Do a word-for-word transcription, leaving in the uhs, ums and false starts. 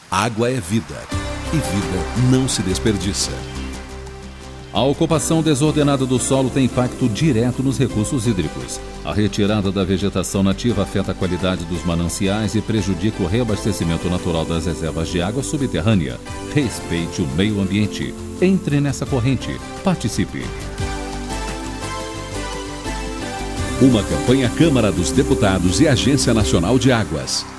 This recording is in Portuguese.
Água é vida, e vida não se desperdiça. A ocupação desordenada do solo tem impacto direto nos recursos hídricos. A retirada da vegetação nativa afeta a qualidade dos mananciais e prejudica o reabastecimento natural das reservas de água subterrânea. Respeite o meio ambiente. Entre nessa corrente. Participe. Uma campanha Câmara dos Deputados e Agência Nacional de Águas.